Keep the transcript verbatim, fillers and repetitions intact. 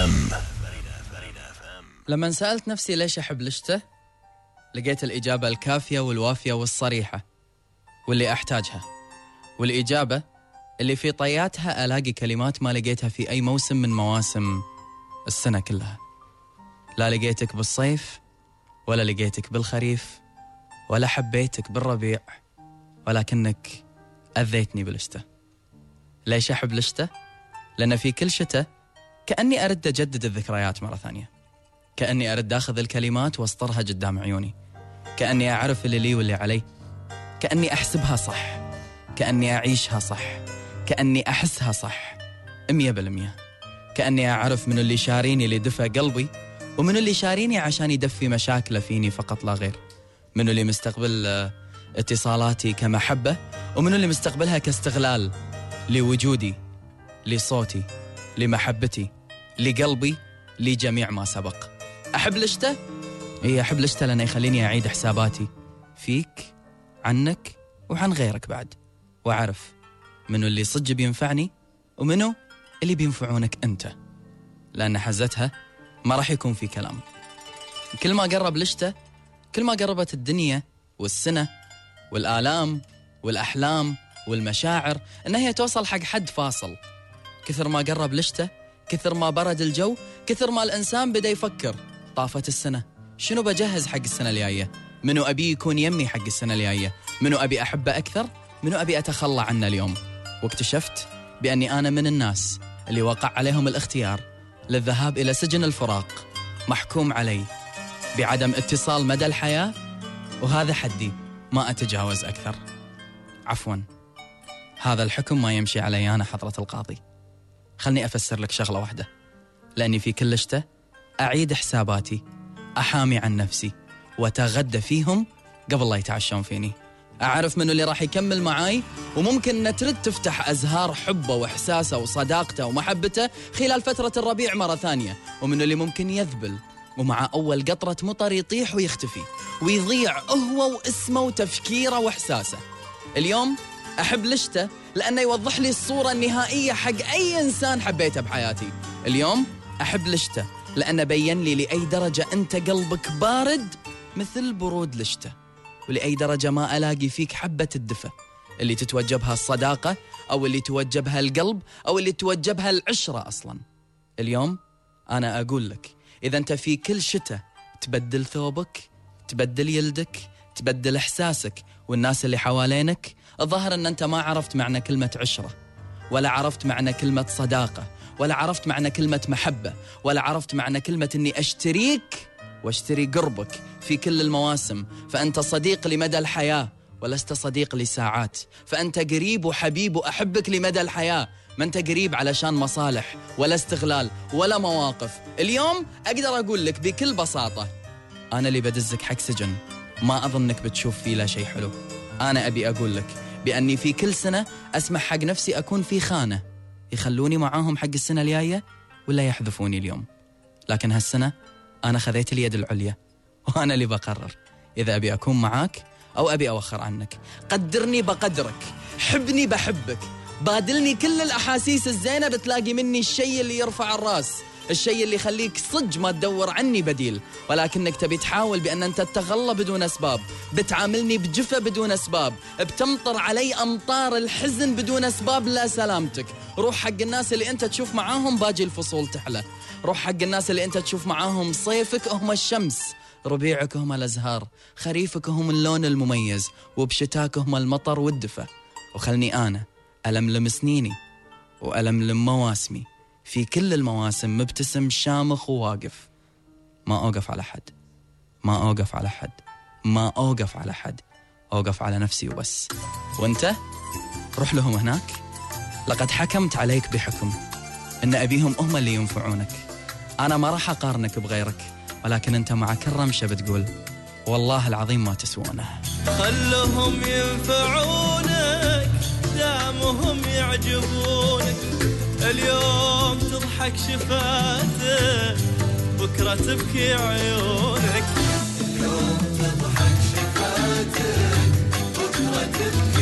ام. لما سألت نفسي ليش أحب لشته، لقيت الإجابة الكافية والوافية والصريحة واللي أحتاجها، والإجابة اللي في طياتها ألاقي كلمات ما لقيتها في أي موسم من مواسم السنة كلها. لا لقيتك بالصيف ولا لقيتك بالخريف ولا حبيتك بالربيع، ولكنك أذيتني بلشته. ليش أحب لشته؟ لأن في كل شتاء كأني أرد أجدد الذكريات مرة ثانية، كأني أرد أخذ الكلمات واسطرها قدام عيوني، كأني أعرف اللي لي واللي علي، كأني أحسبها صح، كأني أعيشها صح، كأني أحسها صح مية بالمية، كأني أعرف من اللي شاريني لدفى قلبي ومن اللي شاريني عشان يدفي مشاكله فيني فقط لا غير، من اللي مستقبل اتصالاتي كمحبة ومن اللي مستقبلها كاستغلال لوجودي، لصوتي، لمحبتي، لقلبي، لجميع ما سبق. أحب لشته؟ إيه أحب لشته لأنه يخليني أعيد حساباتي فيك، عنك وعن غيرك بعد، وأعرف منو اللي صج بينفعني ومنو اللي بينفعونك أنت، لأن حزتها ما راح يكون في كلام. كل ما قرب لشته كل ما قربت الدنيا والسنة والآلام والأحلام والمشاعر إن هي توصل حق حد فاصل. كثر ما قرب لشته كثر ما برد الجو، كثر ما الإنسان بدأ يفكر طافت السنة، شنو بجهز حق السنة الجاية؟ منو أبي يكون يمي حق السنة الجاية؟ منو أبي أحبه أكثر؟ منو أبي أتخلى عنه اليوم؟ واكتشفت بأني أنا من الناس اللي وقع عليهم الاختيار للذهاب إلى سجن الفراق، محكوم علي بعدم اتصال مدى الحياة، وهذا حدي ما أتجاوز أكثر. عفواً، هذا الحكم ما يمشي علي أنا حضرة القاضي. خلني أفسر لك شغلة واحدة، لأني في كل شتاء أعيد حساباتي، أحامي عن نفسي وتغدى فيهم قبل لا يتعشون فيني. أعرف منه اللي راح يكمل معاي وممكن نترد تفتح أزهار حبه وإحساسه وصداقته ومحبته خلال فترة الربيع مرة ثانية، ومنه اللي ممكن يذبل ومع أول قطرة مطر يطيح ويختفي ويضيع هو واسمه وتفكيره وإحساسه. اليوم أحب لشته لأنه يوضح لي الصورة النهائية حق أي إنسان حبيته بحياتي. اليوم أحب لشته لأنه بيّن لي لأي درجة أنت قلبك بارد مثل برود لشته، ولأي درجة ما ألاقي فيك حبة الدفء اللي تتوجبها الصداقة أو اللي توجبها القلب أو اللي توجبها العشرة أصلا. اليوم أنا أقول لك إذا أنت في كل شتاء تبدل ثوبك، تبدل يلدك، تبدل إحساسك والناس اللي حوالينك، الظاهر أن أنت ما عرفت معنى كلمة عشرة، ولا عرفت معنى كلمة صداقة، ولا عرفت معنى كلمة محبة، ولا عرفت معنى كلمة أني أشتريك واشتري قربك في كل المواسم. فأنت صديق لمدى الحياة ولست صديق لساعات، فأنت قريب وحبيب وأحبك لمدى الحياة، ما أنت قريب علشان مصالح ولا استغلال ولا مواقف. اليوم أقدر أقول لك بكل بساطة أنا اللي بدزك حق سجن ما أظنك بتشوف فيه لا شيء حلو. أنا أبي أقول لك بأني في كل سنة أسمح حق نفسي أكون في خانة، يخلوني معاهم حق السنة الجاية ولا يحذفوني اليوم. لكن هالسنة أنا خذيت اليد العليا وأنا اللي بقرر إذا أبي أكون معاك أو أبي أوخر عنك. قدرني بقدرك، حبني بحبك، بادلني كل الأحاسيس الزينة، بتلاقي مني الشيء اللي يرفع الراس، الشيء اللي يخليك صج ما تدور عني بديل، ولكنك تبي تحاول بأن أنت تتغلى بدون أسباب، بتعاملني بجفة بدون أسباب، بتمطر علي أمطار الحزن بدون أسباب. لا سلامتك. روح حق الناس اللي أنت تشوف معاهم باجي الفصول تحلى، روح حق الناس اللي أنت تشوف معاهم صيفك هم الشمس، ربيعك هم الأزهار، خريفك هم اللون المميز، وبشتاك هم المطر والدفى. وخلني أنا ألملم سنيني وألملم مواسمي في كل المواسم مبتسم شامخ وواقف. ما أوقف على حد، ما أوقف على حد، ما أوقف على حد، أوقف على نفسي وبس. وأنت روح لهم هناك، لقد حكمت عليك بحكم إن أبيهم هم اللي ينفعونك. أنا ما راح أقارنك بغيرك، ولكن أنت مع كل رمشة بتقول والله العظيم ما تسوونه. خلهم ينفعونك دامهم يعجبونك، اليوم تضحك شفاتك بكرة تبكي عيونك، اليوم تضحك شفاتك بكرة تبكي